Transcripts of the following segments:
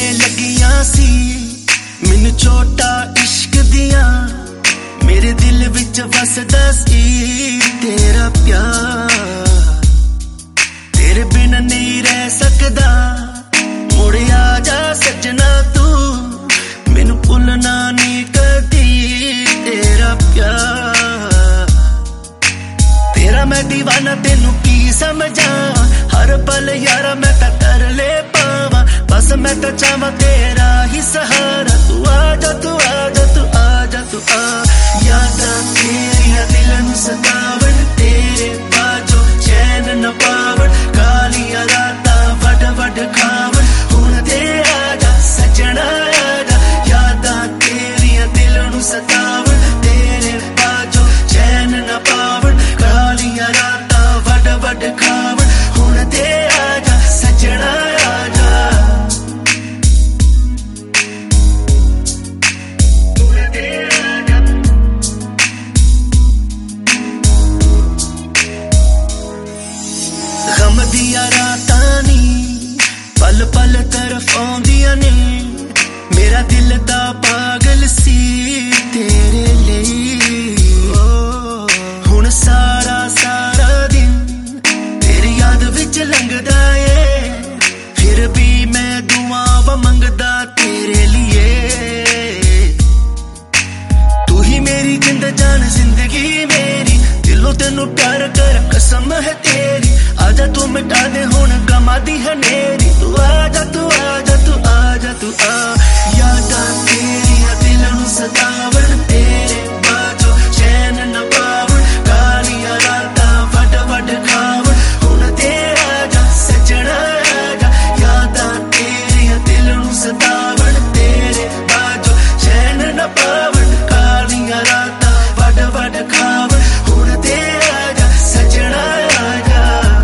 लगियां सी मैनू चोटा इश्क दियां मेरे दिल विच वसदा सी तेरा प्यार तेरे बिना नहीं रह सकदा मुड़ आ जा सजना तू मैनू भुलना नहीं कदी तेरा प्यार तेरा मैं दीवाना तेनू की समझा हर पल यारा मैं तां कर ले पावा बस मैं तां चाहवां तेरा ही सहारा तू आजा तू आजा तू आजा तू आ यादां तेरियां दिल नूं सतावन तेरे बाजो चैन न पावन कालियां रातां वड वड खावन हुण ते आजा सजना आजा यादां तेरियां दिल नूं सतावन तेरे बाजो चैन न पावन कालियां रातां वड वड खावन हुण ते आजा सजना आजा गम दिया रातां नी पल पल तरफ आउंदियां ने मेरा दिल दा पागल सी तेरे लिए हुण सारा सारा दिन तेरी याद विच लंघदा ए फिर भी मैं दुआवां मंगदा तेरे लिए तू ही मेरी जिंद जान जिंदगी मेरी दिलों तेनू प्यार कर कसम है तेरी आजा तू मिटा दे हुण गमां दी हनेरी तू आजा तू आजा तू आजा तू आ यादां तेरियां दिल नूं सतावन तेरे बाजो चैन न पावन कालियां रातां वड वड खावन हुण ते आजा सजना आजा यादां तेरियां दिल नूं सतावन तेरे बाजो चैन न पावन कालियां रातां वड वड खावन हुण ते आजा सजना आजा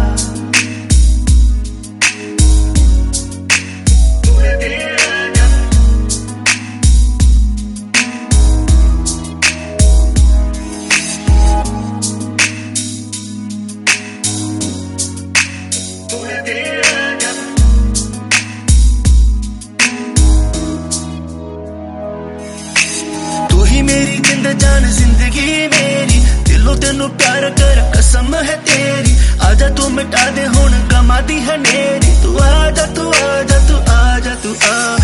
तू ही मेरी जिंद जान जिंदगी मेरी दिलों तेनू प्यार कर कसम है तेरी आजा तू मिटा दे हुण गमां दी हनेरी तू आजा तू आजा तू आजा तू आ